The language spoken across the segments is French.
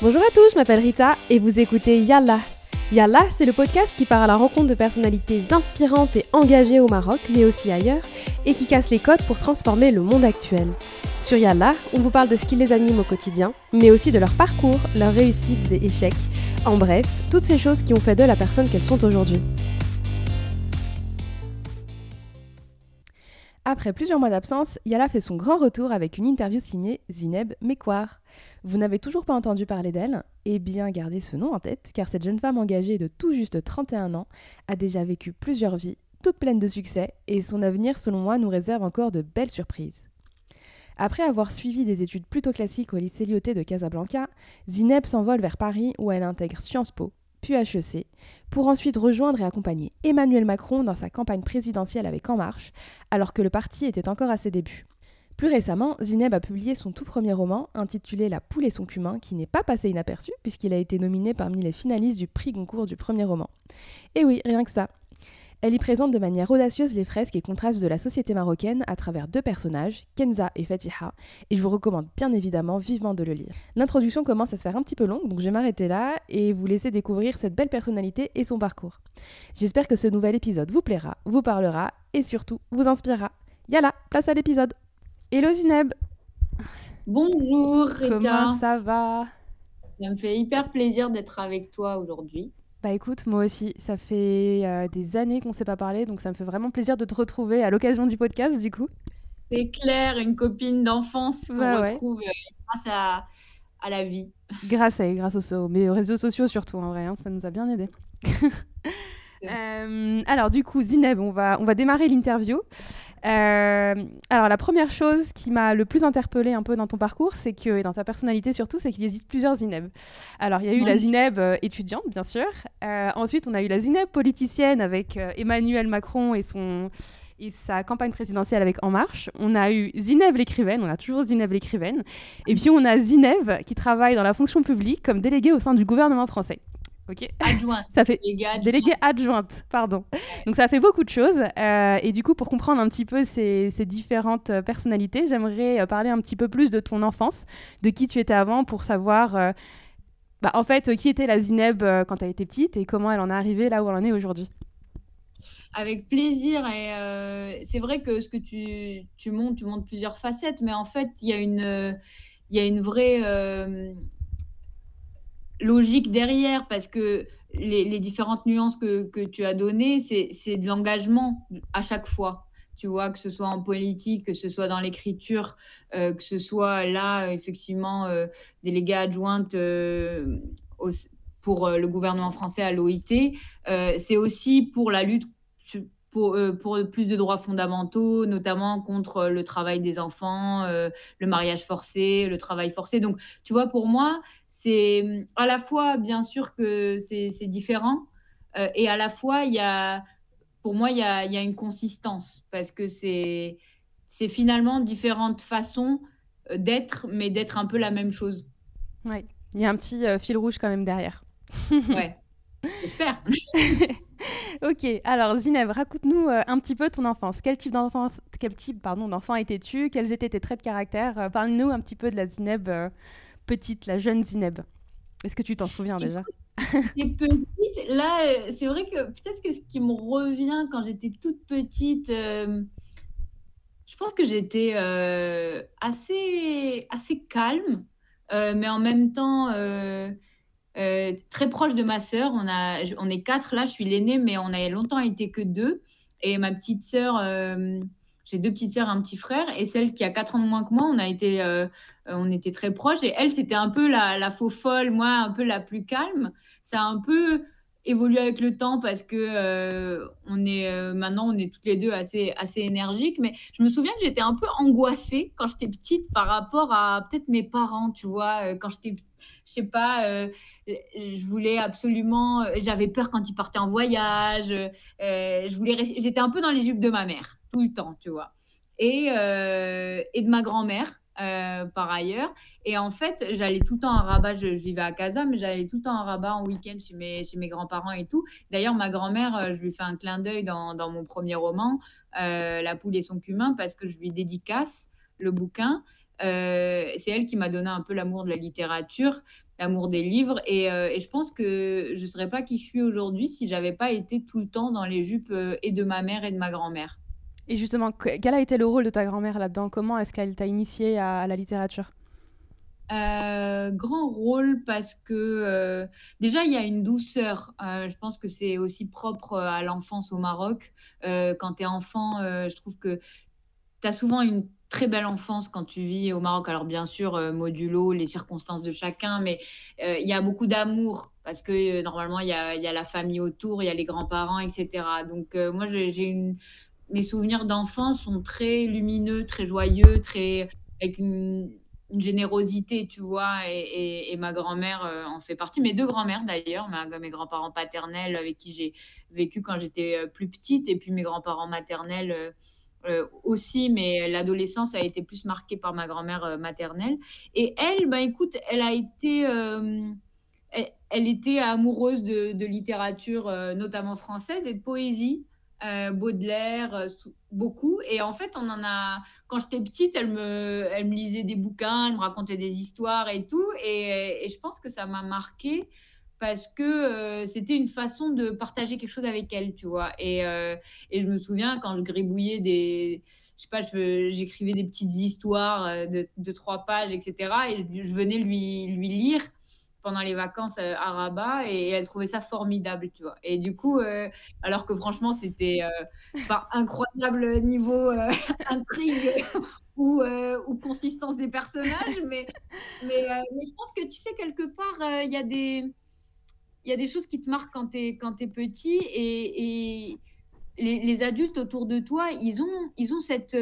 Bonjour à tous, je m'appelle Rita et vous écoutez Yalla. Yalla, c'est le podcast qui part à la rencontre de personnalités inspirantes et engagées au Maroc, mais aussi ailleurs, et qui casse les codes pour transformer le monde actuel. Sur Yalla, on vous parle de ce qui les anime au quotidien, mais aussi de leur parcours, leurs réussites et échecs. En bref, toutes ces choses qui ont fait d'eux la personne qu'elles sont aujourd'hui. Après plusieurs mois d'absence, Yalla fait son grand retour avec une interview signée Zineb Mekouar. Vous n'avez toujours pas entendu parler d'elle? Eh bien, gardez ce nom en tête, car cette jeune femme engagée de tout juste 31 ans a déjà vécu plusieurs vies, toutes pleines de succès, et son avenir, selon moi, nous réserve encore de belles surprises. Après avoir suivi des études plutôt classiques au lycée Lyautey de Casablanca, Zineb s'envole vers Paris où elle intègre Sciences Po, puis HEC, pour ensuite rejoindre et accompagner Emmanuel Macron dans sa campagne présidentielle avec En Marche, alors que le parti était encore à ses débuts. Plus récemment, Zineb a publié son tout premier roman, intitulé La poule et son cumin, qui n'est pas passé inaperçu, puisqu'il a été nominé parmi les finalistes du prix Goncourt du premier roman. Et oui, rien que ça. Elle y présente de manière audacieuse les fresques et contrastes de la société marocaine à travers deux personnages, Kenza et Fatiha, et je vous recommande bien évidemment vivement de le lire. L'introduction commence à se faire un petit peu longue, donc je vais m'arrêter là et vous laisser découvrir cette belle personnalité et son parcours. J'espère que ce nouvel épisode vous plaira, vous parlera et surtout vous inspirera. Yalla, place à l'épisode. Hello Zineb. Bonjour Rita, Comment ça va? ça me fait hyper plaisir d'être avec toi aujourd'hui. Bah écoute, moi aussi, ça fait des années qu'on ne s'est pas parlé, donc ça me fait vraiment plaisir de te retrouver à l'occasion du podcast du coup. C'est Claire, une copine d'enfance qu'on Bah ouais. retrouve grâce à la vie. Grâce aux réseaux sociaux surtout en vrai, hein, ça nous a bien aidé. Alors du coup, Zineb, on va démarrer l'interview. Alors la première chose qui m'a le plus interpellée un peu dans ton parcours, c'est que, et dans ta personnalité surtout, c'est qu'il existe plusieurs Zineb. Alors il y a eu la Oui. Zineb étudiante, bien sûr. Ensuite, on a eu la Zineb politicienne avec Emmanuel Macron et sa campagne présidentielle avec En Marche. On a eu Zineb l'écrivaine, on a toujours Zineb l'écrivaine. Et puis on a Zineb qui travaille dans la fonction publique comme déléguée au sein du gouvernement français. Ok. Adjointe, Ça fait déléguée adjointe. adjointe, pardon. Donc ça fait beaucoup de choses. Et du coup, pour comprendre un petit peu ces différentes personnalités, j'aimerais parler un petit peu plus de ton enfance, de qui tu étais avant, pour savoir en fait qui était la Zineb quand elle était petite et comment elle en est arrivée là où elle en est aujourd'hui. Avec plaisir. Et c'est vrai que ce que tu montres plusieurs facettes, mais en fait, il y a une vraie logique derrière parce que les différentes nuances que tu as données, c'est de l'engagement à chaque fois. Tu vois, que ce soit en politique, que ce soit dans l'écriture, que ce soit là, effectivement, déléguée adjointe au- pour le gouvernement français à l'OIT. C'est aussi pour la lutte pour plus de droits fondamentaux, notamment contre le travail des enfants, le mariage forcé, le travail forcé. Donc, tu vois, pour moi, c'est à la fois, bien sûr, que c'est différent, et à la fois, pour moi, il y a une consistance, parce que c'est finalement différentes façons d'être, mais d'être un peu la même chose. Ouais. Il y a un petit fil rouge quand même derrière. Ouais, j'espère. Ok, alors Zineb, raconte-nous un petit peu ton enfance. Quel type d'enfant étais-tu? Quels étaient tes traits de caractère? Parle-nous un petit peu de la Zineb petite, la jeune Zineb. Est-ce que tu t'en souviens déjà? J'étais petite, là, c'est vrai que peut-être que ce qui me revient quand j'étais toute petite, je pense que j'étais assez calme, mais en même temps très proche de ma sœur. On est quatre là, je suis l'aînée, mais on a longtemps été que deux. Et ma petite sœur, j'ai deux petites sœurs, un petit frère, et celle qui a 4 ans de moins que moi, on était très proches. Et elle, c'était un peu la faux folle, moi, un peu la plus calme. Ça a un peu évolué avec le temps parce que maintenant on est toutes les deux assez énergiques. Mais je me souviens que j'étais un peu angoissée quand j'étais petite par rapport à peut-être mes parents, tu vois, quand j'étais, je sais pas, je voulais absolument, j'avais peur quand ils partaient en voyage, j'étais un peu dans les jupes de ma mère tout le temps, tu vois, et de ma grand-mère. Par ailleurs, et en fait j'allais tout le temps à Rabat. Je vivais à Casa, mais j'allais tout le temps à Rabat en week-end chez mes grands-parents et tout. D'ailleurs, ma grand-mère, je lui fais un clin d'œil dans mon premier roman, La poule et son cumin, parce que je lui dédicace le bouquin. C'est elle qui m'a donné un peu l'amour de la littérature, l'amour des livres et je pense que je serais pas qui je suis aujourd'hui si j'avais pas été tout le temps dans les jupes, et de ma mère et de ma grand-mère. Et justement, quel a été le rôle de ta grand-mère là-dedans? Comment est-ce qu'elle t'a initié à la littérature? Grand rôle parce que, déjà il y a une douceur, je pense que c'est aussi propre, à l'enfance au Maroc. Quand tu es enfant, je trouve que tu as souvent une très belle enfance quand tu vis au Maroc. Alors bien sûr, modulo les circonstances de chacun, mais il y a beaucoup d'amour parce que, normalement il y a la famille autour, il y a les grands-parents et cetera. Donc moi j'ai une mes souvenirs d'enfance sont très lumineux, très joyeux, très avec une générosité, tu vois? Et ma grand-mère, en fait partie. Mes 2 grand-mères d'ailleurs, ma mes grands-parents paternels avec qui j'ai vécu quand j'étais, plus petite et puis mes grands-parents maternels, aussi, mais l'adolescence a été plus marquée par ma grand-mère, maternelle et elle, bah, écoute, elle a été, elle était amoureuse de littérature, notamment française et de poésie, Baudelaire, beaucoup et en fait, on en a quand j'étais petite, elle me lisait des bouquins, elle me racontait des histoires et tout et je pense que ça m'a marquée parce que, c'était une façon de partager quelque chose avec elle, tu vois? Et je me souviens quand je gribouillais je sais pas, j'écrivais des petites histoires, de 3 pages et cetera et je venais lui lire pendant les vacances, à Rabat et elle trouvait ça formidable, tu vois? Et du coup, alors que franchement c'était, pas incroyable niveau, intrigue ou consistance des personnages, mais je pense que tu sais quelque part, il y a des choses qui te marquent quand tu es petit et les adultes autour de toi, ils ont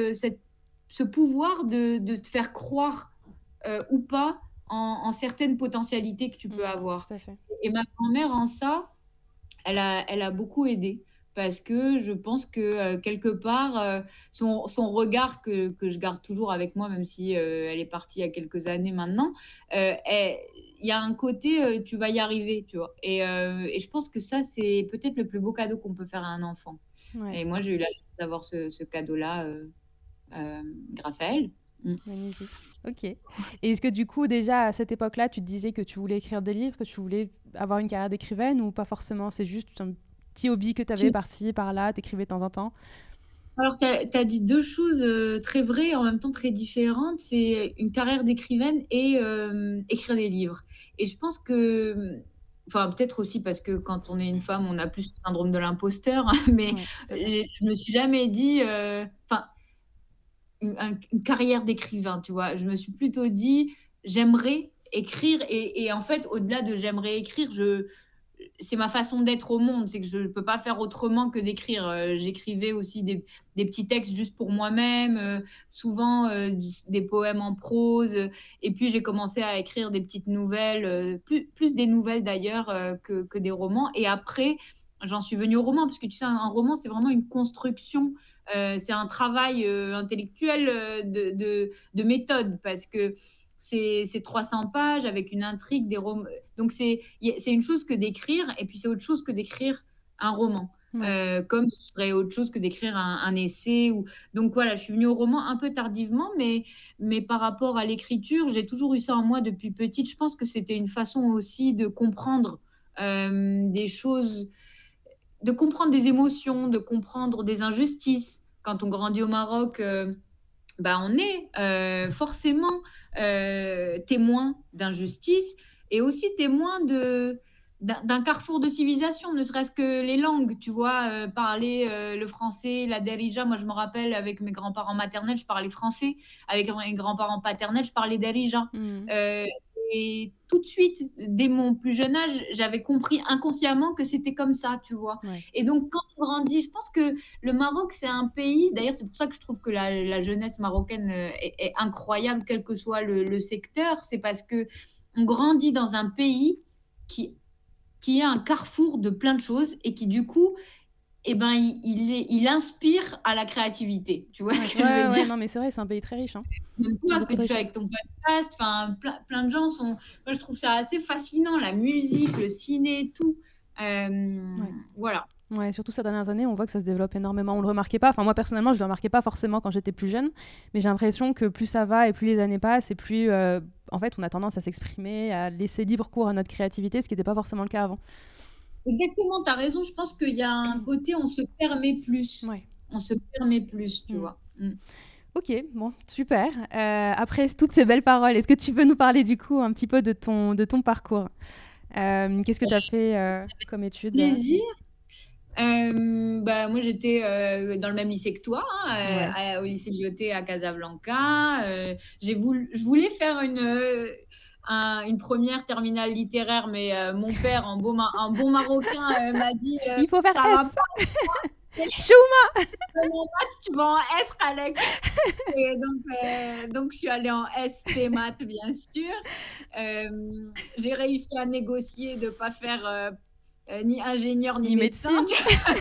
ce pouvoir de te faire croire, ou pas en certaines potentialités que tu peux avoir Tout à fait. et ma grand-mère en ça, elle a beaucoup aidé parce que je pense que, quelque part, son regard que je garde toujours avec moi, même si, elle est partie il y a quelques années maintenant, est il y a un côté, «Tu vas y arriver», tu vois? Et je pense que ça, c'est peut-être le plus beau cadeau qu'on peut faire à un enfant Ouais, et moi, j'ai eu la chance d'avoir ce cadeau-là, grâce à elle. Mmh. magnifique. Ok. Et est-ce que du coup, déjà à cette époque-là, tu te disais que tu voulais écrire des livres, que tu voulais avoir une carrière d'écrivaine ou pas forcément? C'est juste un petit hobby que tu avais par-ci, par-là, t'écrivais de temps en temps? Alors, tu as dit 2 choses, très vraies et en même temps très différentes. C'est une carrière d'écrivaine et écrire des livres et je pense que, enfin, peut-être aussi parce que quand on est une femme, on a plus le syndrome de l'imposteur, mais Ouais, tout à fait. je me suis jamais dit, enfin, une carrière d'écrivain, tu vois? Je me suis plutôt dit: «J'aimerais écrire» et en fait, au-delà de «j'aimerais écrire», c'est ma façon d'être au monde, c'est que je ne peux pas faire autrement que d'écrire. J'écrivais aussi des petits textes juste pour moi-même, souvent des poèmes en prose. Et puis j'ai commencé à écrire des petites nouvelles, plus des nouvelles d'ailleurs que des romans. Et après, j'en suis venue au roman, parce que tu sais, un roman, c'est vraiment une construction. C'est un travail intellectuel de méthode, parce que c'est 300 pages avec une intrigue, des romans. Donc c'est une chose que d'écrire et puis c'est autre chose que d'écrire un roman. Ouais. Comme ce serait autre chose que d'écrire un essai ou donc voilà, je suis venue au roman un peu tardivement, mais par rapport à l'écriture, j'ai toujours eu ça en moi depuis petite. Je pense que c'était une façon aussi de comprendre, des choses, de comprendre des émotions, de comprendre des injustices. Quand on grandit au Maroc, bah, on est, forcément, témoin d'injustice et aussi témoin d'un carrefour de civilisation, ne serait-ce que les langues, tu vois? Parler, le français, la darija, moi je me rappelle avec mes grands-parents maternels, je parlais français, avec mes grands-parents paternels, je parlais darija, Mhm. heu et tout de suite, dès mon plus jeune âge, j'avais compris inconsciemment que c'était comme ça, tu vois? Ouais. Et donc quand on grandit, je pense que le Maroc, c'est un pays, d'ailleurs, c'est pour ça que je trouve que la jeunesse marocaine est incroyable, quel que soit le secteur. C'est parce que on grandit dans un pays qui, qui est un carrefour de plein de choses et qui, du coup, eh ben, il inspire à la créativité. Tu vois Ouais, ce que je veux ouais, ouais, dire? non, mais c'est vrai, c'est un pays très riche, hein. Même Il y a toi, ce que beaucoup de tu fais avec richesses. ton podcast, enfin, plein de gens sont. Moi, je trouve ça assez fascinant, la musique, le ciné, tout. Ouais. Voilà. Ouais, surtout ces dernières années, on voit que ça se développe énormément. On le remarquait pas. Enfin, moi personnellement, je le remarquais pas forcément quand j'étais plus jeune, mais j'ai l'impression que plus ça va et plus les années passent, et plus, en fait, on a tendance à s'exprimer, à laisser libre cours à notre créativité, ce qui n'était pas forcément le cas avant. Exactement, tu as raison, je pense qu'il y a un côté on se permet plus. Ouais. On se permet plus, tu Mm. vois? Mmh. Ok, bon, super. Après toutes ces belles paroles, est-ce que tu peux nous parler du coup un petit peu de ton parcours? Qu'est-ce que tu as fait comme études? Plaisir. Bah, moi, j'étais, dans le même lycée que toi, hein, Ouais. au lycée Lyoté à Casablanca. Je voulais faire une première terminale littéraire, mais mon père, un bon Marocain, m'a dit, Il faut faire «Ça va S. pas, Chouma. en maths, tu vas en S, Khalek». Et donc je suis allée en SP maths, bien sûr. J'ai réussi à négocier de pas faire, ni ingénieur ni Ni médecin, médecine.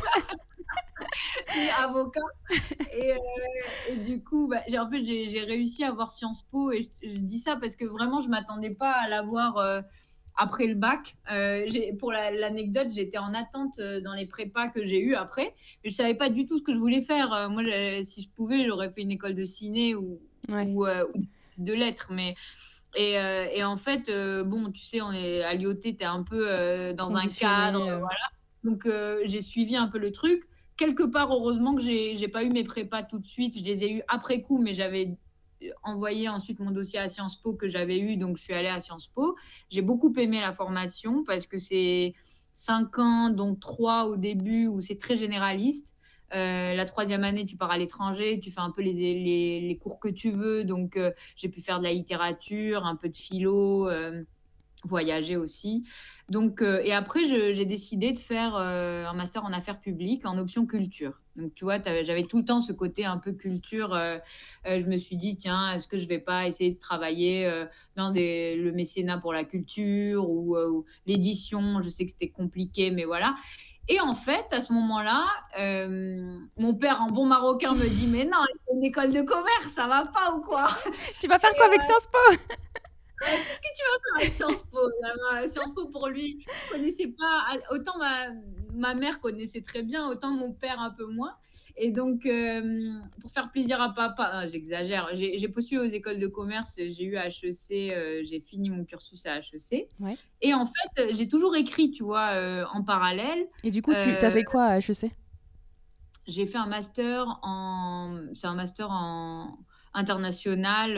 ni avocat. Et, du coup, bah, j'ai réussi à avoir Sciences Po, et je dis ça parce que vraiment, je m'attendais pas à l'avoir après le bac. Pour l'anecdote, j'étais en attente dans les prépas que j'ai eu après, mais je savais pas du tout ce que je voulais faire. Moi, si je pouvais, j'aurais fait une école de ciné Ouais, ou de lettres, mais et en fait, bon, tu sais, on est à Lyoté, tu es un peu dans un cadre. conditionné. Donc, j'ai suivi un peu le truc. Quelque part, heureusement que j'ai pas eu mes prépas tout de suite. Je les ai eu après coup, mais j'avais envoyé ensuite mon dossier à Sciences Po que j'avais eu, donc je suis allée à Sciences Po. J'ai beaucoup aimé la formation parce que c'est 5 ans, donc 3 au début, où c'est très généraliste. La troisième année, tu pars à l'étranger, tu fais un peu les cours que tu veux. Donc, j'ai pu faire de la littérature, un peu de philo, voyager aussi. Donc, et après, j'ai décidé de faire un master en affaires publiques en option culture. Donc, tu vois, j'avais tout le temps ce côté un peu culture. Je me suis dit, tiens, est-ce que je vais pas essayer de travailler dans le mécénat pour la culture ou l'édition. Je sais que c'était compliqué, mais voilà. Et en fait, à ce moment-là, mon père, en bon marocain, me dit, mais non, il faut une école de commerce, ça va pas ou quoi? Tu vas faire quoi avec Sciences Po? Qu'est-ce que tu vas faire avec Sciences Po? Vraiment, Sciences Po, pour lui, il connaissait pas. Autant ma mère connaissait très bien, autant mon père un peu moins. Et donc, pour faire plaisir à papa, ah, j'exagère, j'ai postulé aux écoles de commerce, j'ai eu HEC, j'ai fini mon cursus à HEC. Ouais. Et en fait, j'ai toujours écrit, tu vois, en parallèle. Et du coup, tu as Euh, fait quoi à HEC? j'ai fait un master c'est un master en international.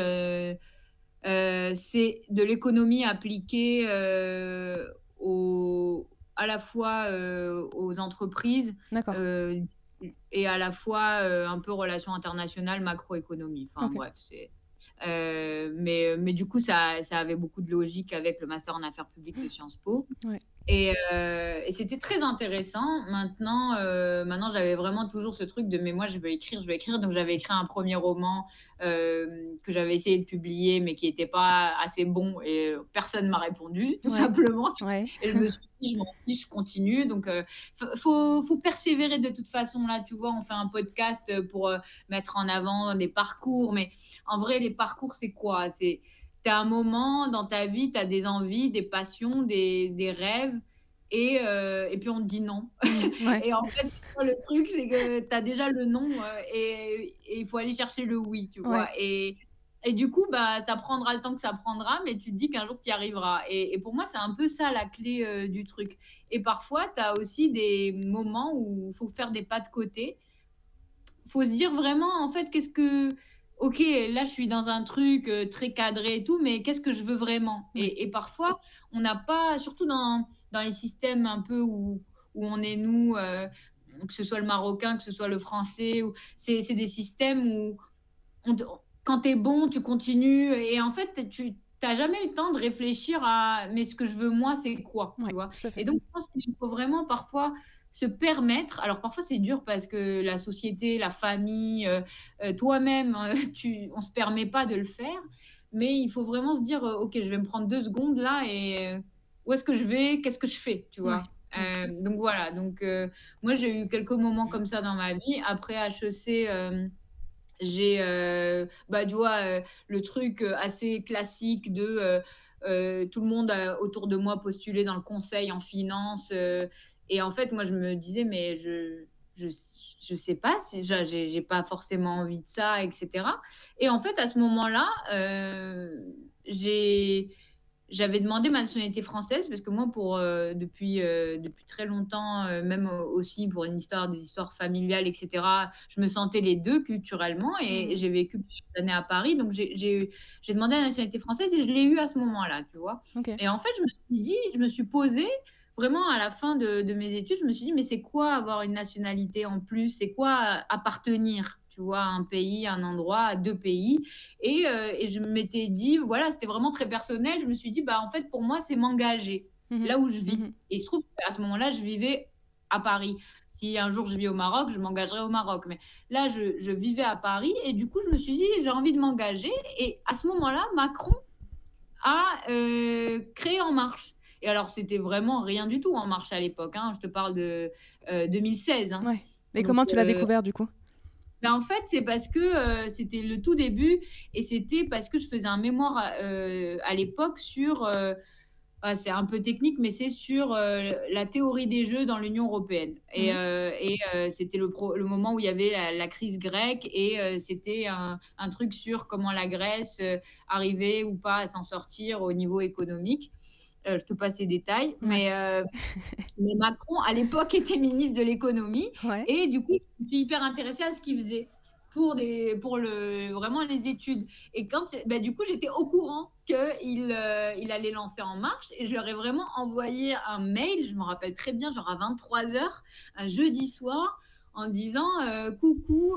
C'est de l'économie appliquée à la fois aux entreprises D'accord. euh, et à la fois un peu relations internationales, macroéconomie. Enfin Ok. bref, mais du coup, ça avait beaucoup de logique avec le master en affaires publiques de Sciences Po. Ouais. Et c'était très intéressant. Maintenant, j'avais vraiment toujours ce truc de mais moi, je veux écrire, je veux écrire. Donc, j'avais écrit un premier roman que j'avais essayé de publier, mais qui n'était pas assez bon et personne ne m'a répondu, tout Ouais. simplement. Ouais. Et je me suis dit, je m'en fiche, je continue. Donc, faut persévérer de toute façon. Là, tu vois, on fait un podcast pour mettre en avant des parcours. Mais en vrai, les parcours, c'est quoi? Tu as un moment dans ta vie, tu as des envies, des passions, des rêves, et puis on te dit non. Ouais. Et en fait, le truc, c'est que tu as déjà le non et il faut aller chercher le oui, tu vois. Ouais. Et du coup, bah, ça prendra le temps que ça prendra, mais tu te dis qu'un jour, tu y arriveras. Et pour moi, c'est un peu ça la clé du truc. Et parfois, tu as aussi des moments où il faut faire des pas de côté. Faut se dire vraiment, en fait, OK, là, je suis dans un truc très cadré et tout, mais qu'est-ce que je veux vraiment? Ouais. Et parfois, on n'a pas, surtout dans les systèmes un peu où on est nous, que ce soit le marocain, que ce soit le français, c'est des systèmes où quand tu es bon, tu continues. Et en fait, tu n'as jamais eu le temps de réfléchir à mais ce que je veux moi, c'est quoi, tu Ouais. vois? Tout à Et fait. donc, je pense qu'il faut vraiment parfois se permettre. Alors, parfois, c'est dur parce que la société, la famille, toi-même, on ne se permet pas de le faire. Mais il faut vraiment se dire OK, je vais me prendre 2 secondes là et où est-ce que je vais? Qu'est-ce que je fais? Tu Ouais. vois? Ouais. Donc, voilà. Donc, moi, j'ai eu quelques moments comme ça dans ma vie. Après HEC, j'ai, bah, tu vois, le truc assez classique de tout le monde autour de moi postulait dans le conseil en finance. Et en fait, moi, je me disais, mais je, je sais pas si j'ai pas forcément envie de ça, etc. Et en fait, à ce moment-là, j'ai j'avais demandé ma nationalité française parce que moi, depuis très longtemps, même aussi pour des histoires familiales, etc., je me sentais les deux culturellement et Mmh. j'ai vécu plusieurs années à Paris. Donc, j'ai demandé la nationalité française et je l'ai eu à ce moment-là, tu vois. OK. Et en fait, je me suis posée vraiment à la fin de mes études, je me suis dit, mais c'est quoi avoir une nationalité en plus? C'est quoi appartenir, tu vois, à un pays, à un endroit, à deux pays? Et je m'étais dit, voilà, c'était vraiment très personnel. Je me suis dit, bah, en fait, pour moi, c'est m'engager Mmh mh. là où je vis. Mmh. Et il se trouve qu'à ce moment-là, je vivais à Paris. Si un jour je vis au Maroc, je m'engagerai au Maroc. Mais là, je vivais à Paris et du coup, je me suis dit, j'ai envie de m'engager. Et à ce moment-là, Macron a créé En Marche. Et alors, c'était vraiment rien du tout En Marche à l'époque, hein. Je te parle de 2016, hein. Ouais. Et Donc, comment tu l'as découvert du coup? bah, en fait, c'est parce que, c'était le tout début et c'était parce que je faisais un mémoire à l'époque sur, c'est un peu technique, mais c'est sur, la théorie des jeux dans l'Union européenne. Mmh. C'était le moment où il y avait la crise grecque et c'était un truc sur comment la Grèce, arrivait ou pas à s'en sortir au niveau économique. Je te passe les détails, Ouais. mais Macron, à l'époque, était ministre de l'économie Ouais. et du coup, je me suis hyper intéressée à ce qu'il faisait vraiment les études. Et bah, du coup, j'étais au courant il allait lancer En Marche et je leur ai vraiment envoyé un mail, je me rappelle très bien, genre à 23h, un jeudi soir, en disant coucou,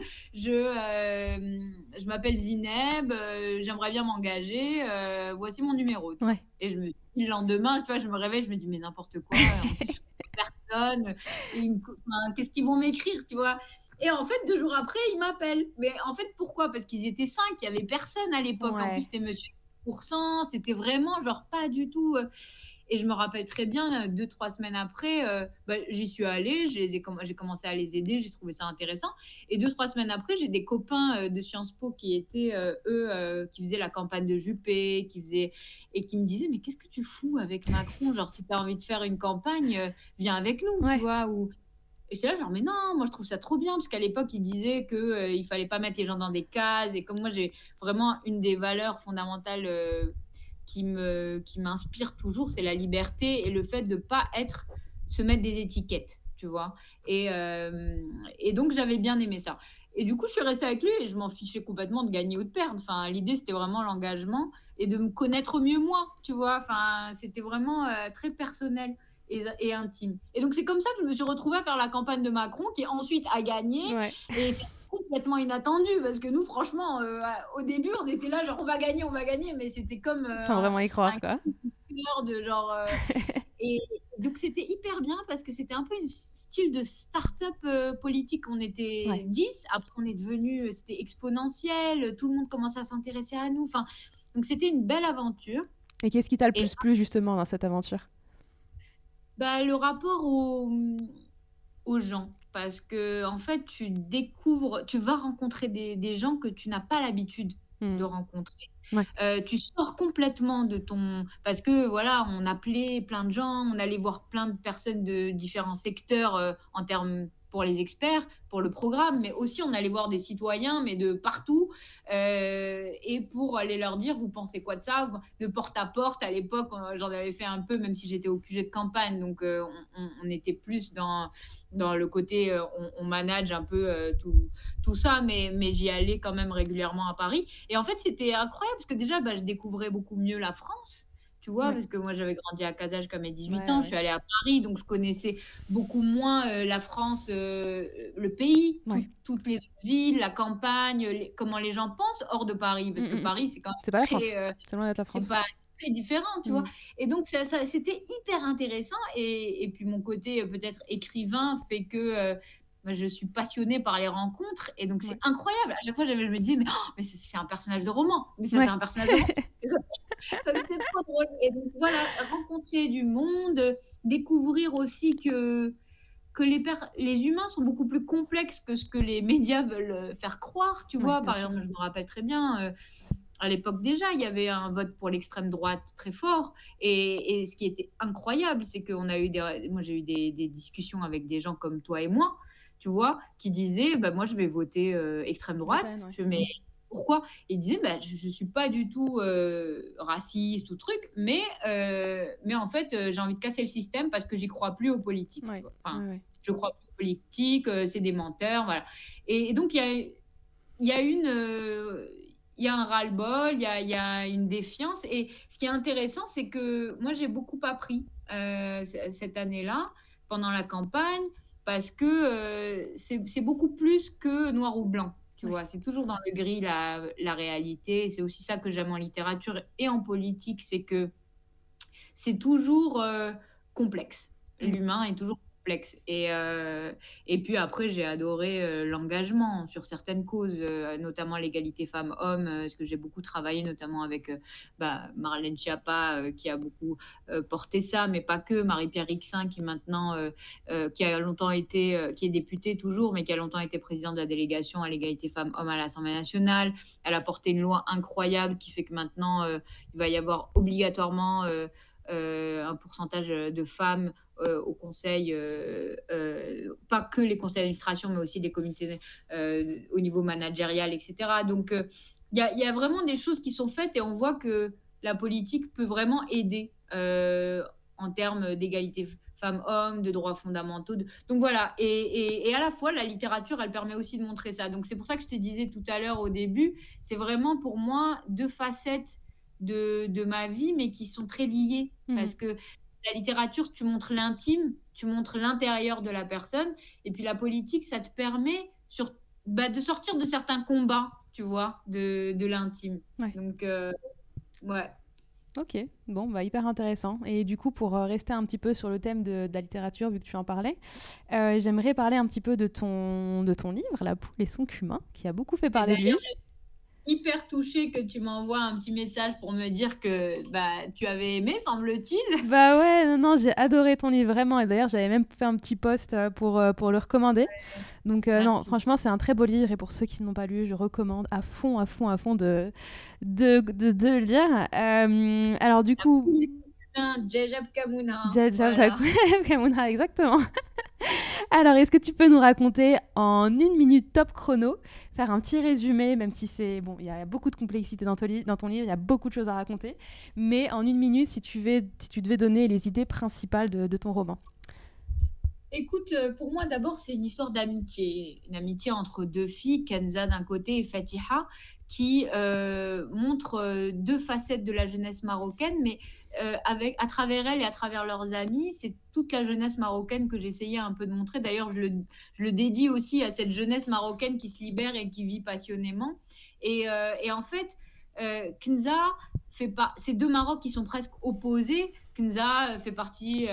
je m'appelle Zineb, j'aimerais bien m'engager, voici mon numéro, tu vois. Ouais. Et je me dis le lendemain, tu vois, je me réveille, je me dis mais n'importe quoi, en plus je connais personne, et enfin, qu'est-ce qu'ils vont m'écrire, tu vois. Et en fait, 2 jours après, ils m'appellent. Mais en fait, pourquoi? Parce qu'ils étaient 5, il y avait personne à l'époque. En plus, Ouais. c'était Monsieur 5%, c'était vraiment genre pas du tout. Et je me rappelle très bien, 2-3 semaines après, bah, j'y suis allée, j'ai commencé à les aider, j'ai trouvé ça intéressant. Et 2-3 semaines après, j'ai des copains de Sciences Po qui étaient, eux, qui faisaient la campagne de Juppé, et qui me disaient, mais qu'est-ce que tu fous avec Macron? Genre, si tu as envie de faire une campagne, viens avec nous, tu Ouais. vois? Et j'étais là, genre, mais non, moi je trouve ça trop bien, parce qu'à l'époque, il disait que il fallait pas mettre les gens dans des cases. Et comme moi, j'ai vraiment une des valeurs fondamentales qui m'inspire toujours, c'est la liberté et le fait de pas se mettre des étiquettes, tu vois. Et donc, j'avais bien aimé ça. Et du coup, je suis restée avec lui et je m'en fichais complètement de gagner ou de perdre. Enfin, l'idée, c'était vraiment l'engagement et de me connaître mieux moi, tu vois. Enfin, c'était vraiment très personnel et intime. Et donc, c'est comme ça que je me suis retrouvée à faire la campagne de Macron, qui ensuite a gagné. Ouais. Et c'est complètement inattendu, parce que nous, franchement, au début, on était là, genre, on va gagner, mais c'était comme Sans vraiment y un croire quoi. cri du cœur de genre. Et donc, c'était hyper bien parce que c'était un peu un style de start-up politique. On était Ouais. 10, après, on est devenu, c'était exponentiel, tout le monde commençait à s'intéresser à nous. Enfin, donc, c'était une belle aventure. Et qu'est-ce qui t'a le Et plus plu justement dans cette aventure? bah, le rapport aux gens, parce que en fait, tu vas rencontrer des gens que tu n'as pas l'habitude de Mmh. rencontrer. Ouais. Tu sors complètement de ton parce que voilà, on appelait plein de gens, on allait voir plein de personnes de différents secteurs, en termes pour les experts, pour le programme, mais aussi on allait voir des citoyens, mais de partout, et pour aller leur dire: «Vous pensez quoi de ça?» De porte à porte. À l'époque, j'en avais fait un peu, même si j'étais au QG de campagne, donc on était plus dans le côté, on manage un peu, tout ça, mais j'y allais quand même régulièrement à Paris. Et en fait, c'était incroyable parce que déjà, bah, je découvrais beaucoup mieux la France, tu vois? Ouais. Parce que moi, j'avais grandi à Casa jusqu'à mes 18 Ouais, ans. Je suis ouais. allée à Paris, donc je connaissais beaucoup moins, la France, le pays, Ouais. toutes les autres villes, la campagne, comment les gens pensent hors de Paris. Mmh, Parce que mmh. Paris, c'est quand C'est même pas la très, France. C'est loin d'être la France. c'est très différent, tu vois? Mmh. Et donc c'était hyper intéressant. Et puis mon côté, peut-être écrivain fait que, bah, je suis passionnée par les rencontres et donc c'est Ouais. incroyable. À chaque fois, je me disais: «Mais mais c'est un personnage de roman, mais ça, c'est Ouais. un personnage de roman». Et ça c'était trop drôle. Et donc voilà, rencontrer du monde, découvrir aussi que les humains sont beaucoup plus complexes que ce que les médias veulent, faire croire, tu Ouais, vois? bien Par sûr. exemple, je me rappelle très bien, à l'époque déjà, il y avait un vote pour l'extrême droite très fort. Et ce qui était incroyable, c'est qu'on a eu moi j'ai eu des discussions avec des gens comme toi et moi, tu vois, qui disaient, bah, moi je vais voter extrême Le droite. Pen, ouais. Je fais, mais pourquoi? Et ils disaient, bah, je suis pas du tout raciste ou truc, mais en fait, j'ai envie de casser le système parce que j'y crois plus aux politiques. Tu Ouais, vois. Enfin, ouais, ouais. je crois plus aux politiques, c'est des menteurs, voilà. Et donc il y a une, il y a un ras-le-bol, il y a une défiance. Et ce qui est intéressant, c'est que moi, j'ai beaucoup appris cette année-là, pendant la campagne, parce que c'est beaucoup plus que noir ou blanc. Tu Ouais. vois, c'est toujours dans le gris la réalité. C'est aussi ça que j'aime en littérature et en politique, c'est que c'est toujours complexe. Mm. L'humain est toujours complexe. Et puis après, j'ai adoré l'engagement sur certaines causes, notamment l'égalité femmes-hommes, parce que j'ai beaucoup travaillé, notamment avec bah, Marlène Schiappa, qui a beaucoup porté ça, mais pas que. Marie-Pierre Rixin, qui maintenant, qui a longtemps été, qui est députée toujours, mais qui a longtemps été présidente de la délégation à l'égalité femmes-hommes à l'Assemblée nationale. Elle a porté une loi incroyable qui fait que maintenant, il va y avoir obligatoirement un pourcentage de femmes au conseil, pas que les conseils d'administration, mais aussi les comités au niveau managérial, etc. Donc, il y a vraiment des choses qui sont faites et on voit que la politique peut vraiment aider en termes d'égalité femmes-hommes, de droits fondamentaux. Donc voilà, et à la fois, la littérature, elle permet aussi de montrer ça. Donc c'est pour ça que je te disais tout à l'heure au début, c'est vraiment pour moi deux facettes de ma vie, mais qui sont très liées. Mhm. Parce que la littérature, tu montres l'intime, tu montres l'intérieur de la personne, et puis la politique, ça te permet bah, de sortir de certains combats, tu vois, de l'intime. Ouais. Donc, ouais. Ok, bon, bah, hyper intéressant. Et du coup, pour rester un petit peu sur le thème de la littérature, vu que tu en parlais, j'aimerais parler un petit peu de ton livre, La poule et son cumin, qui a beaucoup fait Et parler de lui. d'ailleurs, hyper touchée que tu m'envoies un petit message pour me dire que bah, tu avais aimé, semble-t-il. Bah ouais, non, non, j'ai adoré ton livre, vraiment. Et d'ailleurs, j'avais même fait un petit post pour le recommander. Donc non, Merci. franchement, c'est un très beau livre. Et pour ceux qui ne l'ont pas lu, je recommande à fond, à fond, à fond de le lire. Alors du coup, Djajab Kamouna, Djadja voilà. Kamouna, exactement. Alors, est-ce que tu peux nous raconter en une minute top chrono, faire un petit résumé, même si c'est bon, il y a beaucoup de complexité dans ton livre, il y a beaucoup de choses à raconter, mais en une minute, si tu devais donner les idées principales de ton roman. Écoute, pour moi, d'abord, c'est une histoire d'amitié. Une amitié entre deux filles, Kenza d'un côté et Fatiha, qui montrent deux facettes de la jeunesse marocaine, mais à travers elles et à travers leurs amis, c'est toute la jeunesse marocaine que j'essayais un peu de montrer. D'ailleurs, je le dédie aussi à cette jeunesse marocaine qui se libère et qui vit passionnément. Et en fait, Kenza fait pas, c'est deux Marocs qui sont presque opposés. Kenza fait partie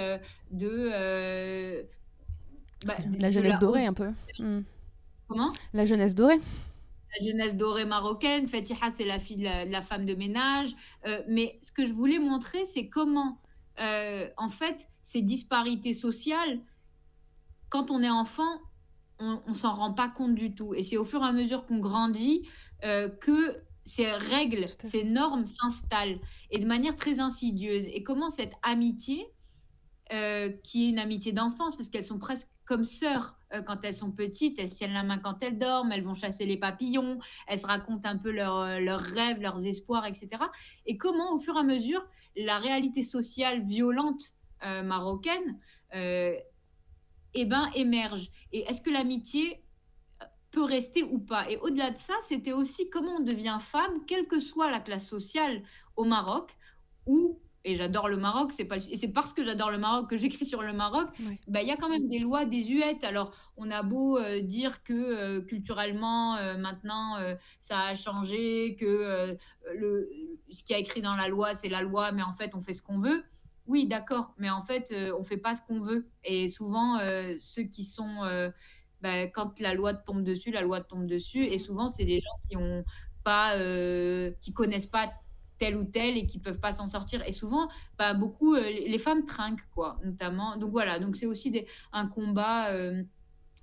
bah, La de jeunesse la haute. dorée, un peu. Hmm. Comment? La jeunesse dorée. La jeunesse dorée marocaine. Fatiha, c'est la fille de la femme de ménage. Mais ce que je voulais montrer, c'est comment, en fait, ces disparités sociales, quand on est enfant, on s'en rend pas compte du tout. Et c'est au fur et à mesure qu'on grandit que ces règles, Tout à ces fait. normes s'installent et de manière très insidieuse. Et comment cette amitié, qui est une amitié d'enfance, parce qu'elles sont presque comme sœurs quand elles sont petites. Elles se tiennent la main quand elles dorment, elles vont chasser les papillons, elles se racontent un peu leurs rêves, leurs espoirs, etc. Et comment, au fur et à mesure, la réalité sociale violente marocaine émerge. Et est-ce que l'amitié peut rester ou pas? Et au-delà de ça, c'était aussi comment on devient femme, quelle que soit la classe sociale au Maroc, où, et j'adore le Maroc, et c'est parce que j'adore le Maroc que j'écris sur le Maroc, Ouais. bah, il y a quand même des lois désuètes. Alors, on a beau dire que culturellement, maintenant, ça a changé, que ce qui a écrit dans la loi, c'est la loi, mais en fait, on fait ce qu'on veut. Oui, d'accord, mais en fait, on fait pas ce qu'on veut. Et souvent, ceux qui sont bah, quand la loi te tombe dessus, la loi te tombe dessus. Et souvent, c'est des gens qui ont pas, qui connaissent pas tel ou tel et qui peuvent pas s'en sortir. Et souvent, bah, beaucoup, les femmes trinquent, quoi, notamment. Donc voilà, donc c'est aussi un combat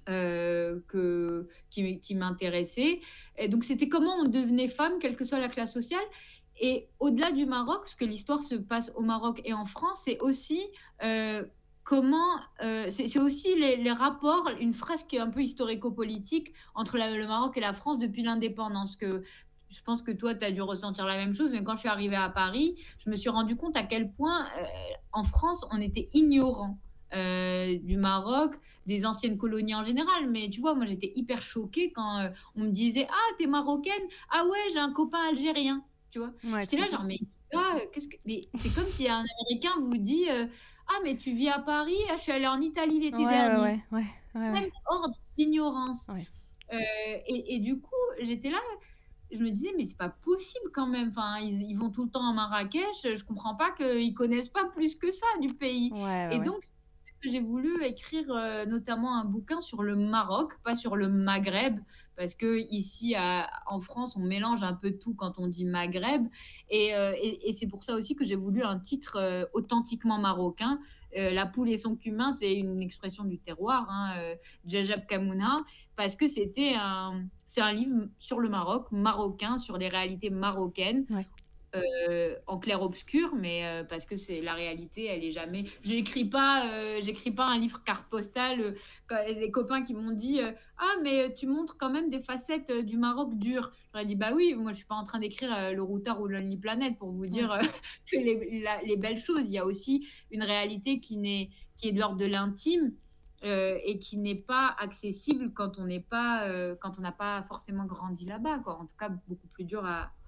qui m'intéressait. Et donc, c'était comment on devenait femme, quelle que soit la classe sociale. Et au-delà du Maroc, parce que l'histoire se passe au Maroc et en France, c'est aussi comment, c'est aussi les rapports, une fresque un peu historico-politique entre le Maroc et la France depuis l'indépendance. Que je pense que toi, tu as dû ressentir la même chose, mais quand je suis arrivée à Paris, je me suis rendu compte à quel point en France, on était ignorant du Maroc, des anciennes colonies en général. Mais tu vois, moi, j'étais hyper choquée quand on me disait: «Ah, t'es marocaine? Ah ouais, j'ai un copain algérien». Tu vois? Ouais, J'étais tout à là fait. genre: «Mais ah, qu'est-ce que» mais c'est comme si un Américain vous dit, «Ah, mais tu vis à Paris? Ah, je suis allé en Italie Ouais, l'été ouais, dernier». ouais, ouais, ouais, ouais. Même ordre d'ignorance. Ouais. Heu et du coup, j'étais là, je me disais: «Mais c'est pas possible quand même, enfin, ils vont tout le temps à Marrakech, je comprends pas qu'ils connaissent pas plus que ça du pays». Ouais, ouais, Et ouais. donc c'est pour ça que j'ai voulu écrire, notamment un bouquin sur le Maroc, pas sur le Maghreb, parce qu'ici en France, on mélange un peu tout quand on dit Maghreb. Et c'est pour ça aussi que j'ai voulu un titre, authentiquement marocain. La poule et son cumin, c'est une expression du terroir, hein, Djajab Kamouna, parce que c'est un livre sur le Maroc, marocain, sur les réalités marocaines, Ouais. en clair-obscur, mais parce que c'est la réalité, elle est jamais j'écris pas un livre carte postale, quand les copains qui m'ont dit, «Ah mais tu montres quand même des facettes, du Maroc dur». J'aurais dit: «Bah oui, moi je suis pas en train d'écrire, Le Routard ou Lonely Planet pour vous Ouais. dire, que les belles choses». Il y a aussi une réalité qui est de l'ordre de l'intime, et qui n'est pas accessible quand on n'a pas forcément grandi là-bas, quoi. En tout cas, beaucoup plus dur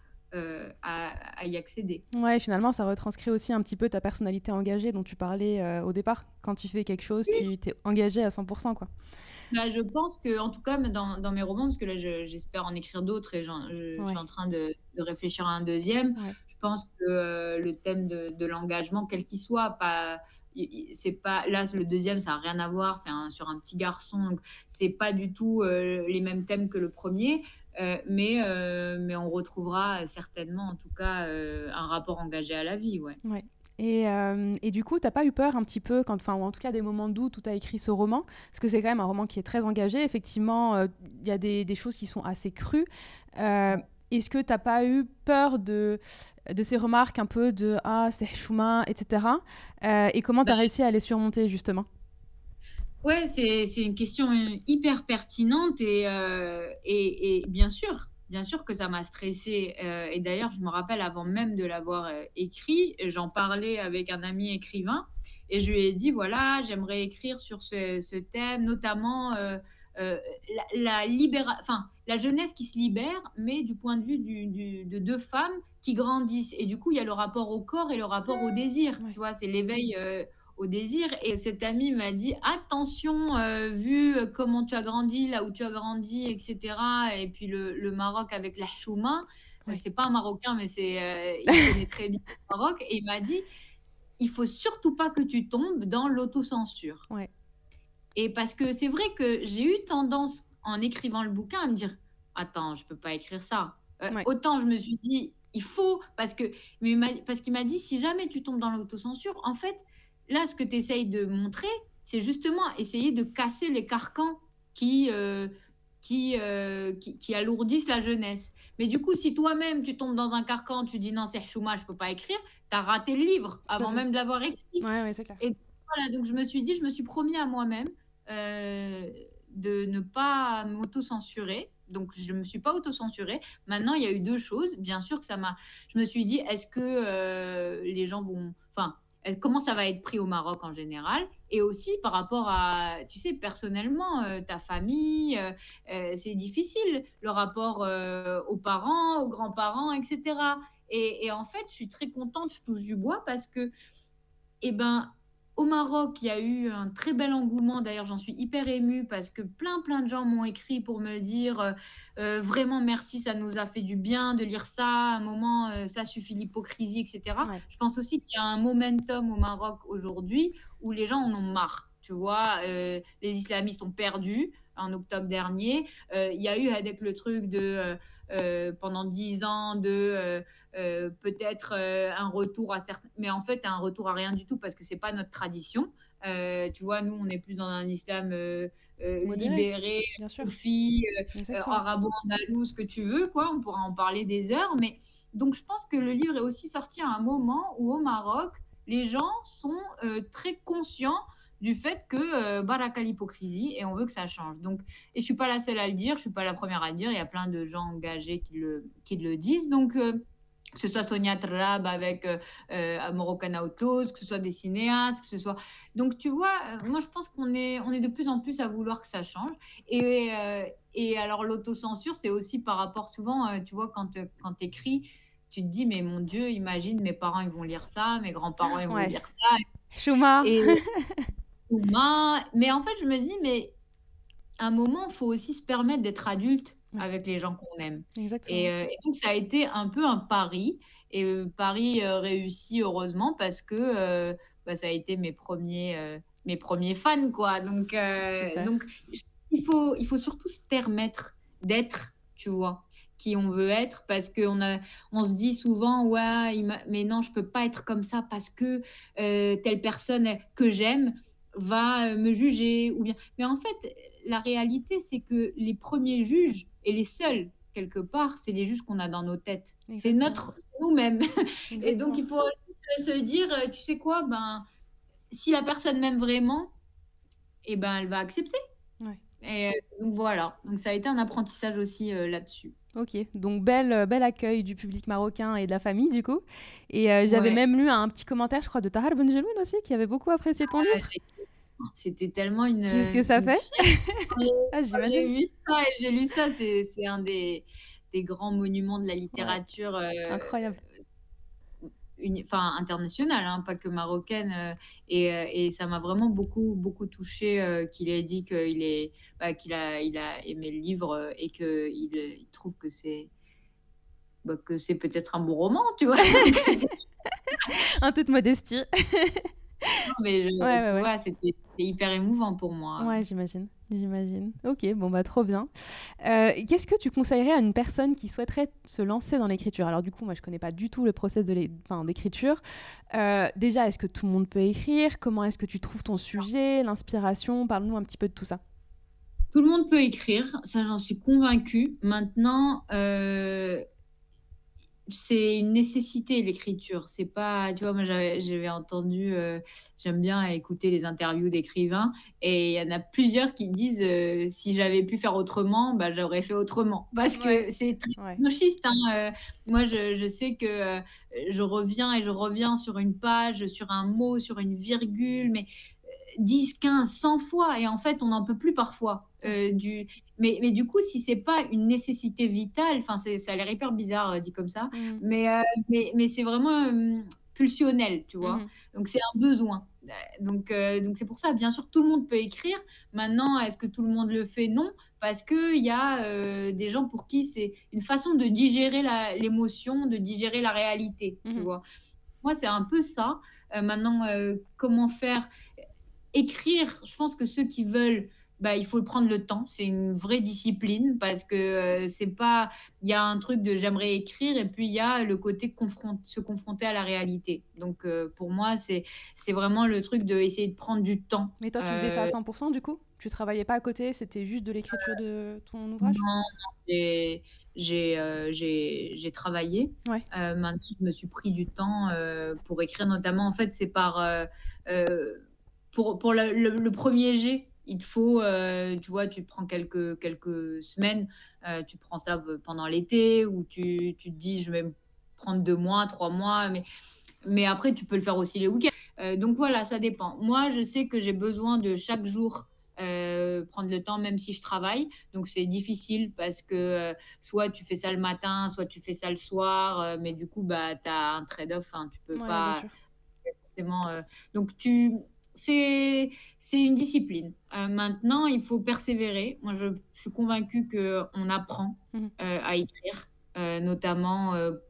à y accéder. Ouais, finalement, ça retranscrit aussi un petit peu ta personnalité engagée dont tu parlais au départ. Quand tu fais quelque chose, tu t'es engagé à 100%, quoi. Bah, je pense que, en tout cas, dans mes romans, parce que là, j'espère en écrire d'autres et je suis Ouais, en train de réfléchir à un deuxième. ouais, Je pense que le thème de l'engagement, quel qu'il soit, pas, c'est pas, là, le deuxième, ça n'a rien à voir, sur un petit garçon, donc c'est pas du tout les mêmes thèmes que le premier, mais on retrouvera certainement, en tout cas, un rapport engagé à la vie, ouais. ouais. Et du coup, t'as pas eu peur un petit peu, enfin, ou en tout cas des moments de doute où t'as écrit ce roman, parce que c'est quand même un roman qui est très engagé. Effectivement, il y a des choses qui sont assez crues. Euh, Ouais. Est-ce que t'as pas eu peur de ces remarques un peu de ah c'est chouma, etc. Et comment t'as réussi à les surmonter justement? Ouais, c'est une question, hyper pertinente et bien sûr que ça m'a stressée, et d'ailleurs, je me rappelle avant même de l'avoir, écrit, j'en parlais avec un ami écrivain et je lui ai dit: «Voilà, j'aimerais écrire sur ce thème, notamment, la jeunesse qui se libère, mais du point de vue de 2 femmes qui grandissent». Et du coup, il y a le rapport au corps et le rapport au désir, Ouais, tu vois? C'est l'éveil, au désir. Et cet ami m'a dit: «Attention, vu comment tu as grandi, là où tu as grandi et cetera, et puis le Maroc avec la chouma», ouais, c'est pas un Marocain, mais il connaît très bien le Maroc, et il m'a dit: «Il faut surtout pas que tu tombes dans l'autocensure». ouais, Et parce que c'est vrai que j'ai eu tendance, en écrivant le bouquin, à me dire: «Attends, je peux pas écrire ça». ouais, Autant je me suis dit: «Il faut», parce qu'il m'a dit: «Si jamais tu tombes dans l'autocensure, en fait, là, ce que tu essayes de montrer, c'est justement essayer de casser les carcans qui, heu, qui alourdissent la jeunesse. Mais du coup, si toi-même tu tombes dans un carcan, tu dis: "Non, c'est chouma, je peux pas écrire", tu as raté le livre tout à avant fait. même de l'avoir écrit». Ouais, ouais, c'est clair. Et voilà, donc je me suis promis à moi-même, de ne pas m'auto-censurer. Donc je me suis pas auto-censurée. Maintenant, il y a eu 2 choses. Bien sûr que ça m'a je me suis dit: «Est-ce que, les gens vont enfin, comment ça va être pris au Maroc en général?» Et aussi par rapport à, tu sais, personnellement, ta famille, c'est difficile le rapport, aux parents, aux grands-parents et cetera. Et en fait, je suis très contente, je touche du bois, parce que, et ben, au Maroc, il y a eu un très bel engouement. D'ailleurs, j'en suis hyper émue parce que plein de gens m'ont écrit pour me dire, «Vraiment merci, ça nous a fait du bien de lire ça, à un moment, ça suffit l'hypocrisie» et cetera. Ouais, Je pense aussi qu'il y a un momentum au Maroc aujourd'hui où les gens en ont marre, tu vois? Les islamistes ont perdu en octobre dernier. Il y a eu avec le truc de, pendant 10 ans peut-être un retour à certains, mais en fait un retour à rien du tout parce que c'est pas notre tradition. Tu vois, nous on est plus dans un islam Modéré, libéré, bien sûr, soufi, exactement. arabo-andalou, ce que tu veux, quoi. On pourra en parler des heures, mais donc je pense que le livre est aussi sorti à un moment où au Maroc, les gens sont très conscients du fait que baraka l'hypocrisie et on veut que ça change. Donc, et je suis pas la seule à le dire, je suis pas la première à le dire. Il y a plein de gens engagés qui le disent. Donc, que ce soit Sonia Trab avec Moroccan Outlaws, que ce soit des cinéastes, que ce soit. Donc, tu vois, moi, je pense qu'on est de plus en plus à vouloir que ça change. Et alors, l'autocensure, c'est aussi par rapport souvent, tu vois, quand tu écris, tu te dis, mais mon Dieu, imagine, mes parents, ils vont lire ça, mes grands-parents, ils vont Ouais. lire ça. Chouma. Et humain. Mais en fait, je me dis, mais à un moment, il faut aussi se permettre d'être adulte Ouais, avec les gens qu'on aime. Et, exactement. et donc, ça a été un peu un pari. Et pari réussi, heureusement, parce que bah, ça a été mes premiers fans, quoi. Donc, Super. il faut surtout se permettre d'être, tu vois, qui on veut être, parce qu'on se dit souvent, ouais, mais non, je peux pas être comme ça parce que telle personne que j'aime va me juger, ou bien. Mais en fait, la réalité, c'est que les premiers juges et les seuls, quelque part, c'est les juges qu'on a dans nos têtes. Exactement. C'est nous-mêmes. Et donc, Exactement. il faut juste se dire, tu sais quoi, ben, si la personne m'aime vraiment, eh ben, elle va accepter. Ouais. Et donc voilà, donc ça a été un apprentissage aussi là-dessus. Ok, donc bel accueil du public marocain et de la famille du coup. Et j'avais Ouais, même lu un petit commentaire, je crois, de Tahar Benjeloun aussi, qui avait beaucoup apprécié ton livre. c'était tellement une, Qu'est-ce que ça une fait? fierté. Ah, Quand j'ai j'imagine. vu ça et j'ai lu ça, c'est un des grands monuments de la Ouais, littérature incroyable. enfin, internationale, hein, pas que marocaine. Et ça m'a vraiment beaucoup, beaucoup touché qu'il ait dit bah, qu'il a aimé le livre et qu'il trouve que c'est peut-être un bon roman, tu vois. En toute modestie. Non, mais Ouais, ouais, tu ouais. vois, c'était hyper émouvant pour moi. Ouais, j'imagine. J'imagine. Ok, bon, bah, trop bien. Qu'est-ce que tu conseillerais à une personne qui souhaiterait se lancer dans l'écriture? Alors, du coup, moi, je connais pas du tout le process d'écriture. Déjà, est-ce que tout le monde peut écrire? Comment est-ce que tu trouves ton sujet, l'inspiration? Parle-nous un petit peu de tout ça. Tout le monde peut écrire, ça j'en suis convaincue. Maintenant, c'est une nécessité l'écriture. C'est pas, tu vois, moi j'avais entendu, j'aime bien écouter les interviews d'écrivains et il y en a plusieurs qui disent si j'avais pu faire autrement, bah, j'aurais fait autrement. Parce Ouais, que c'est très ouais. technoschiste, hein. Moi, je sais que je reviens et je reviens sur une page, sur un mot, sur une virgule, mais 10, 15, 100 fois. Et en fait, on n'en peut plus parfois. Ouais. Mais du coup, si c'est pas une nécessité vitale, enfin, ça a l'air hyper bizarre dit comme ça, Mhm. mais c'est vraiment pulsionnel, tu vois. Mhm. Donc, c'est un besoin. Donc c'est pour ça, bien sûr, tout le monde peut écrire. Maintenant, est-ce que tout le monde le fait? Non, parce qu'il y a des gens pour qui c'est une façon de digérer l'émotion, de digérer la réalité, tu Mhm. vois. Moi, c'est un peu ça. Maintenant, comment faire? Écrire, je pense que ceux qui veulent, bah, il faut prendre le temps. C'est une vraie discipline parce que c'est pas. Il y a un truc de j'aimerais écrire et puis il y a le côté se confronter à la réalité. Donc pour moi, c'est vraiment le truc de essayer de prendre du temps. Mais toi, tu faisais ça à 100% du coup? Tu travaillais pas à côté, c'était juste de l'écriture de ton ouvrage? Non, j'ai j'ai travaillé. Ouais. Maintenant, je me suis pris du temps pour écrire, notamment. En fait, c'est pour le premier jet. Il te faut, tu vois, tu te prends quelques semaines, tu prends ça pendant l'été, ou tu te dis, je vais me prendre 2 mois, 3 mois, mais après, tu peux le faire aussi les week-ends. Donc voilà, ça dépend. Moi, je sais que j'ai besoin de chaque jour prendre le temps, même si je travaille. Donc c'est difficile parce que soit tu fais ça le matin, soit tu fais ça le soir, mais du coup, bah, tu as un trade-off, hein, tu peux Ouais, bien pas sûr. forcément. Donc c'est, c'est une discipline. Maintenant, il faut persévérer. Moi, je suis convaincue qu'on apprend Mhm. à écrire, notamment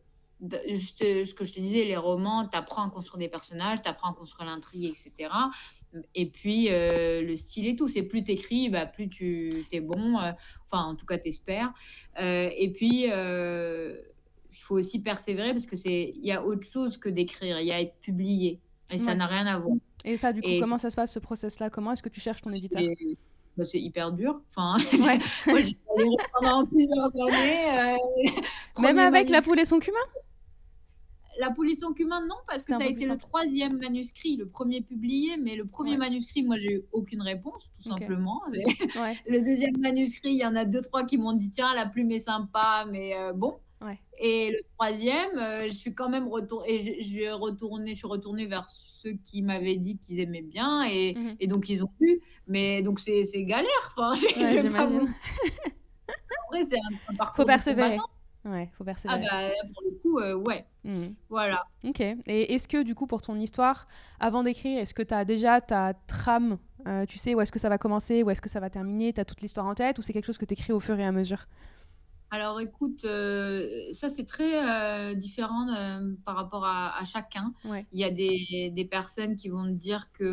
juste ce que je te disais, les romans, tu apprends à construire des personnages, tu apprends à construire l'intrigue, et cetera. Et puis, le style et tout, c'est plus tu bah, plus tu es bon, enfin, en tout cas, tu espères. Et puis, il faut aussi persévérer parce que il y a autre chose que d'écrire, il y a être publié et ça Ouais. n'a rien à voir. Et ça, du coup, Et comment ça se passe, ce process-là? Comment est-ce que tu cherches ton éditeur? c'est bah, c'est hyper dur. Enfin, Ouais. moi, j'ai galéré pendant plusieurs années, Même 1er avec La manuscrit. poule et son cumin? La Poule et son cumin, non, parce que C'était un ça a peu plus été le simple. 3e manuscrit, le premier publié, mais le premier Ouais. manuscrit, moi, j'ai eu aucune réponse, tout Ok. simplement. Ouais. Le deuxième manuscrit, il y en a 2-3 qui m'ont dit: «Tiens, la plume est sympa, mais bon». Ouais. Et le troisième, je suis quand même retournée et je suis retournée vers ceux qui m'avaient dit qu'ils aimaient bien Mhm. et donc ils ont lu. Mais donc c'est galère, enfin, Ouais, je vais pas vous j'imagine. en vrai, c'est un Faut parcours de persévérer. combattant. Ouais, faut Ah persévérer. bah, là, pour le coup, ouais, Mhm. voilà. Ok. Et est-ce que, du coup, pour ton histoire, avant d'écrire, est-ce que tu as déjà ta trame? Tu sais où est-ce que ça va commencer, où est-ce que ça va terminer? Tu as toute l'histoire en tête ou c'est quelque chose que tu écris au fur et à mesure? Alors écoute, ça c'est très, différent, par rapport à chacun. Ouais. Il y a des personnes qui vont te dire que,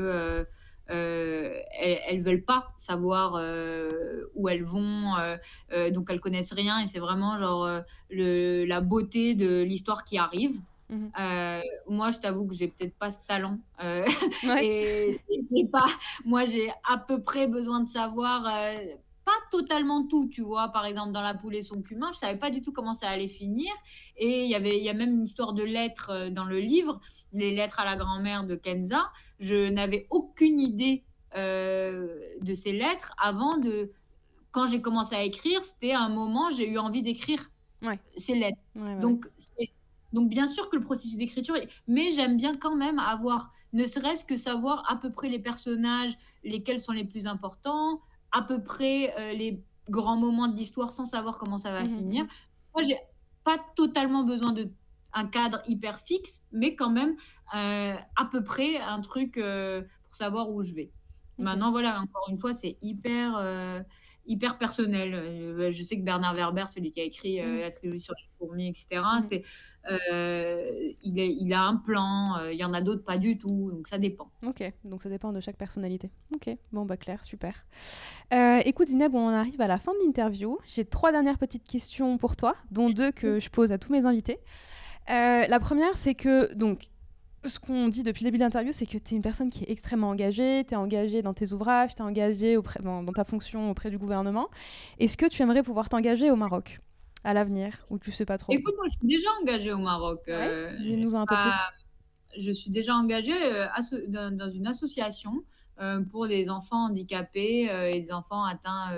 elles veulent pas savoir, où elles vont, donc elles connaissent rien et c'est vraiment genre, le la beauté de l'histoire qui arrive. Mhm. Moi, je t'avoue que j'ai peut-être pas ce talent, Ouais. et j'ai pas moi, j'ai à peu près besoin de savoir, pas totalement tout, tu vois? Par exemple, dans La Poule et son cumin, je savais pas du tout comment ça allait finir et il y a même une histoire de lettres, dans le livre, les lettres à la grand-mère de Kenza. Je n'avais aucune idée, de ces lettres avant de quand j'ai commencé à écrire, c'était un moment, j'ai eu envie d'écrire Ouais. ces lettres. Ouais, ouais, ouais. Donc bien sûr que le processus d'écriture mais j'aime bien quand même avoir ne serait-ce que savoir à peu près les personnages, lesquels sont les plus importants, à peu près, les grands moments de l'histoire sans savoir comment ça va Mhm, finir. mhm. Moi, j'ai pas totalement besoin de un cadre hyper fixe, mais quand même, à peu près un truc, pour savoir où je vais. Ok. Maintenant voilà, encore une fois, c'est hyper personnel. Je sais que Bernard Werber, celui qui a écrit, Mhm, la trilogie sur les fourmis et cetera, mhm. il a un plan, il y en a d'autres pas du tout, donc ça dépend. Ok, donc ça dépend de chaque personnalité. Ok, bon bah clair, super. Écoute Zineb, on arrive à la fin de l'interview. J'ai 3 dernières petites questions pour toi, dont 2 que je pose à tous mes invités. La première, c'est que, donc, ce qu'on dit depuis le début de l'interview, c'est que tu es une personne qui est extrêmement engagée, tu es engagée dans tes ouvrages, tu es engagée dans ta fonction auprès du gouvernement. Est-ce que tu aimerais pouvoir t'engager au Maroc à l'avenir, ou tu sais pas trop? Écoute, moi, je suis déjà engagée au Maroc, Ouais, j'ai dis-nous un peu pas plus. je suis déjà engagée, dans une association, pour des enfants handicapés, et des enfants atteints,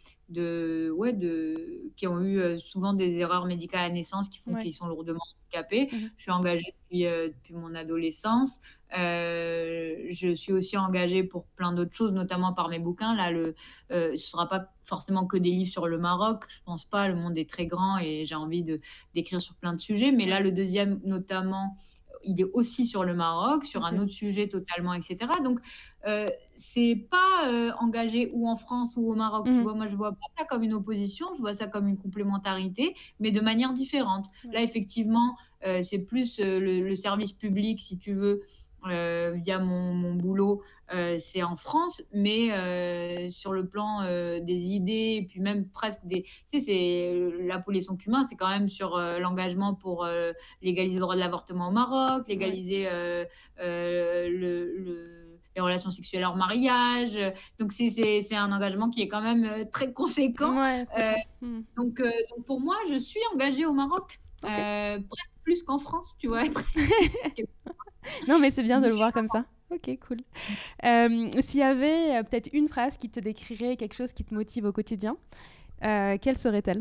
qui ont eu, souvent des erreurs médicales à la naissance qui font Ouais. qu'ils sont lourdement handicapés. Mhm. Je suis engagée depuis mon adolescence. Je suis aussi engagée pour plein d'autres choses, notamment par mes bouquins. Là, ce sera pas forcément que des livres sur le Maroc, je pense pas, le monde est très grand et j'ai envie d'écrire sur plein de sujets. Mais là, Ouais. le deuxième notamment, il est aussi sur le Maroc, sur un Ok. autre sujet totalement, et cetera. Donc, c'est pas, engagé ou en France ou au Maroc, tu Mhm. vois? Moi, je vois pas ça comme une opposition, je vois ça comme une complémentarité, mais de manière différente. Ouais. Là, effectivement, c'est plus, le service public, si tu veux, via mon boulot, c'est en France, mais sur le plan, des idées et puis même presque des tu sais, La Poule et son cumin, c'est quand même sur, l'engagement pour, légaliser le droit de l'avortement au Maroc, Ouais. légaliser les relations sexuelles hors mariage. Donc c'est un engagement qui est quand même très conséquent. Ouais, trop Euh, trop. Mhm. donc pour moi, je suis engagée au Maroc, Ok. presque plus qu'en France, tu vois. Ok. Non, mais c'est bien de le voir comme ça. Ok, cool. S'il y avait peut-être une phrase qui te décrirait quelque chose qui te motive au quotidien, quelle serait-elle?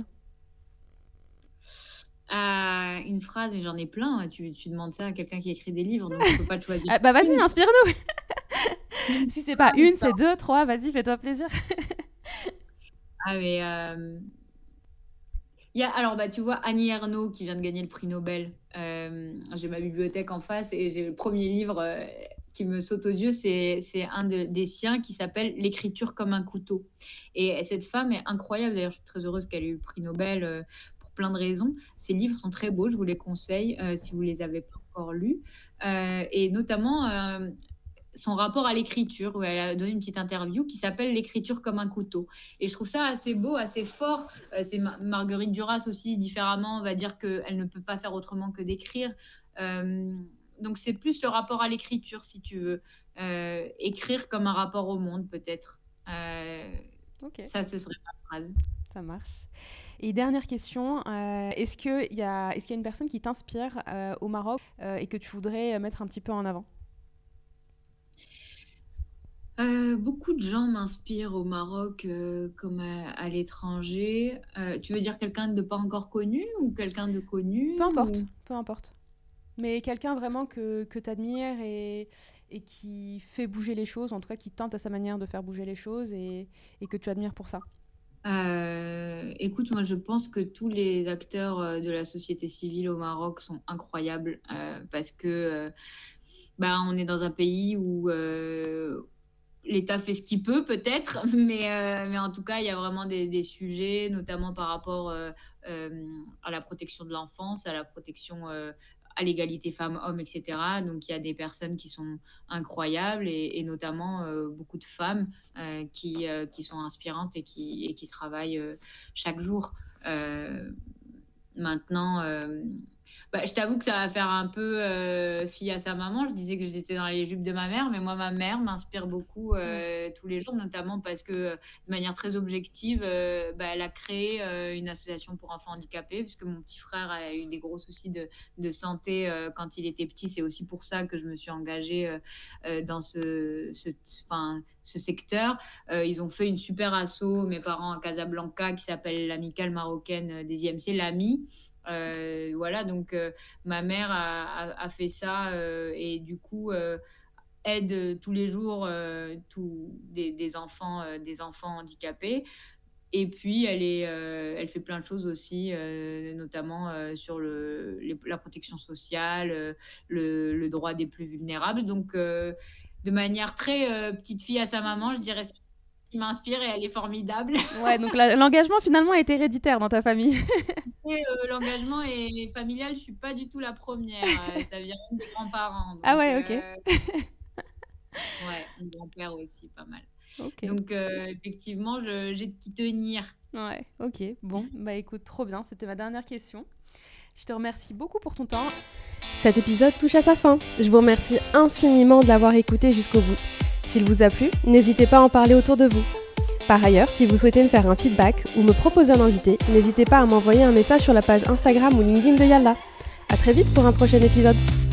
Une phrase, mais j'en ai plein. Tu demandes ça à quelqu'un qui écrit des livres, donc je peux pas te choisir Bah vas-y, une inspire-nous. une Si c'est pas phrase. une, c'est deux, trois, vas-y, fais-toi plaisir. Ah mais il y a alors, bah, tu vois, Annie Ernaux qui vient de gagner le prix Nobel. J'ai ma bibliothèque en face et j'ai le premier livre, qui me saute aux yeux, c'est un des siens qui s'appelle «L'écriture comme un couteau» et cette femme est incroyable. D'ailleurs, je suis très heureuse qu'elle ait eu le prix Nobel, pour plein de raisons. Ces livres sont très beaux, je vous les conseille si vous les avez pas encore lus. Et notamment son rapport à l'écriture, où elle a donné une petite interview qui s'appelle «L'écriture comme un couteau». Et je trouve ça assez beau, assez fort. C'est Marguerite Duras aussi, différemment, va dire qu'elle ne peut pas faire autrement que d'écrire. Donc c'est plus le rapport à l'écriture, si tu veux. Écrire comme un rapport au monde, peut-être. Ok, Ça, ce serait ma phrase. ça marche. Et dernière question, est-ce qu'il y a une personne qui t'inspire au Maroc et que tu voudrais mettre un petit peu en avant? Beaucoup de gens m'inspirent au Maroc, comme à l'étranger. Tu veux dire quelqu'un de pas encore connu ou quelqu'un de connu ou? Peu importe. Mais quelqu'un vraiment que tu admires et qui fait bouger les choses, en tout cas qui tente à sa manière de faire bouger les choses et que tu admires pour ça. Écoute, moi, je pense que tous les acteurs, de la société civile au Maroc sont incroyables, parce que, bah, on est dans un pays où, l'État fait ce qu'il peut peut-être, mais en tout cas, il y a vraiment des sujets, notamment par rapport à la protection de l'enfance, à la protection, à l'égalité femmes-hommes, etc. Donc, il y a des personnes qui sont incroyables et notamment beaucoup de femmes qui sont inspirantes et qui travaillent chaque jour. Euh, Maintenant, bah, je t'avoue que ça va faire un peu fille à sa maman. Je disais que j'étais dans les jupes de ma mère, mais moi, ma mère m'inspire beaucoup Mm. tous les jours, notamment parce que, de manière très objective, bah, elle a créé une association pour enfants handicapés, puisque mon petit frère a eu des gros soucis de santé quand il était petit. C'est aussi pour ça que je me suis engagée dans ce secteur. Ils ont fait une super asso, mes parents à Casablanca, qui s'appelle l'Amicale marocaine des IMC, l'AMI. Voilà, donc ma mère a fait ça et du coup aide tous les jours des enfants handicapés. Et puis elle fait plein de choses aussi, notamment sur la protection sociale, le droit des plus vulnérables. Donc de manière très petite fille à sa maman, je dirais ça qui m'inspire et elle est formidable. Ouais, donc l'engagement finalement est héréditaire dans ta famille. Tu sais, l'engagement est familial, je suis pas du tout la première. Ça vient même des grands-parents. Ah Donc, ouais, ok. ouais, mon grand-père aussi, pas mal. Ok. Donc, effectivement, j'ai de qui tenir. Ouais, ok. Bon, bah écoute, trop bien. C'était ma dernière question. Je te remercie beaucoup pour ton temps. Cet épisode touche à sa fin. Je vous remercie infiniment de l'avoir écouté jusqu'au bout. S'il vous a plu, n'hésitez pas à en parler autour de vous. Par ailleurs, si vous souhaitez me faire un feedback ou me proposer un invité, n'hésitez pas à m'envoyer un message sur la page Instagram ou LinkedIn de Yalla. À très vite pour un prochain épisode.